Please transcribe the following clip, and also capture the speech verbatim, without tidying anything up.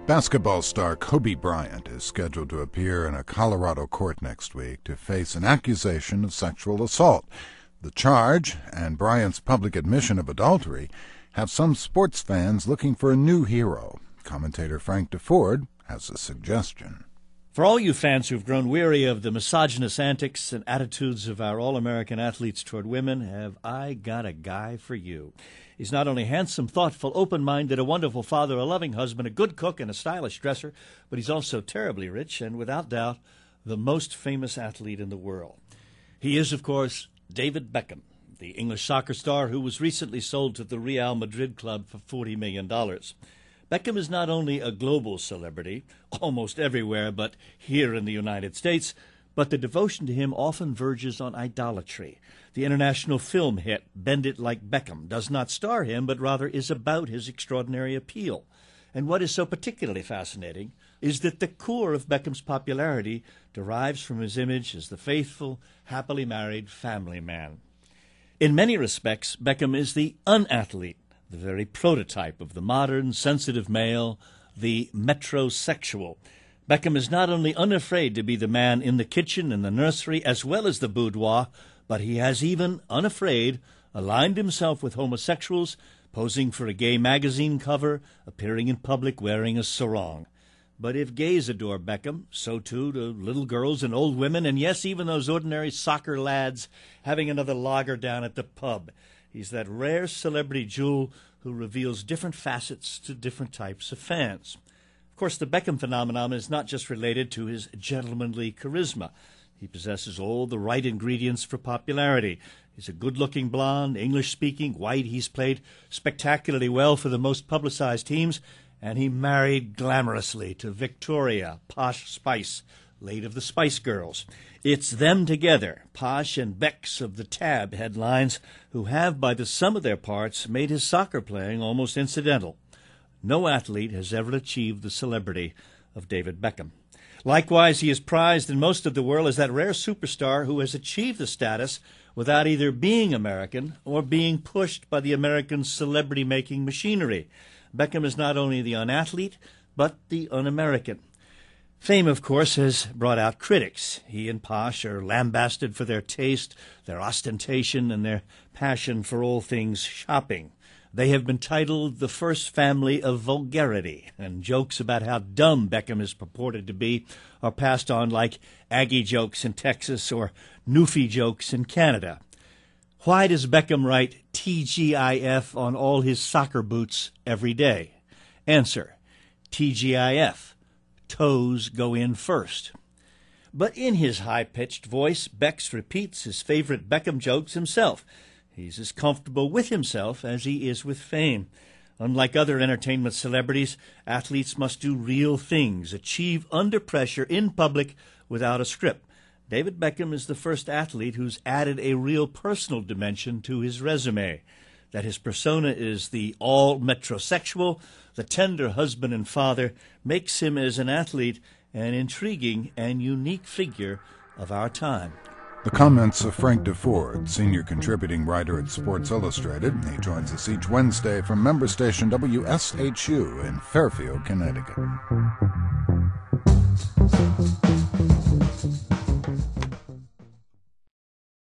Basketball star Kobe Bryant is scheduled to appear in a Colorado court next week to face an accusation of sexual assault. The charge, and Bryant's public admission of adultery, have some sports fans looking for a new hero. Commentator Frank Deford has a suggestion. For all you fans who've grown weary of the misogynist antics and attitudes of our all-American athletes toward women, have I got a guy for you. He's not only handsome, thoughtful, open-minded, a wonderful father, a loving husband, a good cook, and a stylish dresser, but he's also terribly rich and, without doubt, the most famous athlete in the world. He is, of course, David Beckham, the English soccer star who was recently sold to the Real Madrid club for forty million dollars. Beckham is not only a global celebrity, almost everywhere but here in the United States, but the devotion to him often verges on idolatry. The international film hit Bend It Like Beckham does not star him, but rather is about his extraordinary appeal. And what is so particularly fascinating is that the core of Beckham's popularity derives from his image as the faithful, happily married family man. In many respects, Beckham is the unathlete, the very prototype of the modern, sensitive male, the metrosexual. Beckham is not only unafraid to be the man in the kitchen and the nursery as well as the boudoir, but he has even, unafraid, aligned himself with homosexuals, posing for a gay magazine cover, appearing in public wearing a sarong. But if gays adore Beckham, so too do little girls and old women, and yes, even those ordinary soccer lads having another lager down at the pub. He's that rare celebrity jewel who reveals different facets to different types of fans. Of course, the Beckham phenomenon is not just related to his gentlemanly charisma. He possesses all the right ingredients for popularity. He's a good-looking blonde, English-speaking, white. He's played spectacularly well for the most publicized teams, and he married glamorously to Victoria, Posh Spice, late of the Spice Girls. It's them together, Posh and Becks of the Tab headlines, who have, by the sum of their parts, made his soccer playing almost incidental. No athlete has ever achieved the celebrity of David Beckham. Likewise, he is prized in most of the world as that rare superstar who has achieved the status without either being American or being pushed by the American celebrity-making machinery. Beckham is not only the unathlete, but the un-American. Fame, of course, has brought out critics. He and Posh are lambasted for their taste, their ostentation, and their passion for all things shopping. They have been titled the first family of vulgarity, and jokes about how dumb Beckham is purported to be are passed on like Aggie jokes in Texas or Newfie jokes in Canada. Why does Beckham write T G I F on all his soccer boots every day? Answer, T G I F. Toes go in first. But in his high-pitched voice, Becks repeats his favorite Beckham jokes himself. He's as comfortable with himself as he is with fame. Unlike other entertainment celebrities, athletes must do real things, achieve under pressure in public without a script. David Beckham is the first athlete who's added a real personal dimension to his resume. That his persona is the all-metrosexual, the tender husband and father, makes him as an athlete an intriguing and unique figure of our time. The comments of Frank Deford, senior contributing writer at Sports Illustrated. He joins us each Wednesday from member station W S H U in Fairfield, Connecticut.